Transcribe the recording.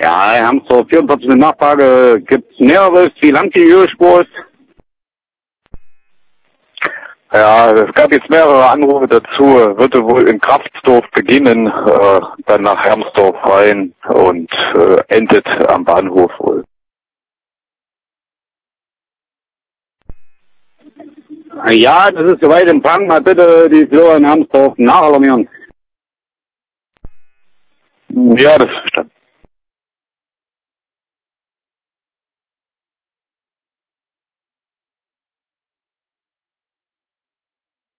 Ja, Hermsdorf 44 eine Nachfrage. Gibt's Näheres? Wie lang die Höhespur ist? Ja, es gab jetzt mehrere Anrufe dazu. Würde wohl in Kraftsdorf beginnen, dann nach Hermsdorf rein und endet am Bahnhof wohl. Ja, das ist soweit empfangen. Mal bitte die Flur in Hermsdorf nachalarmieren. Ja, das ist verstanden.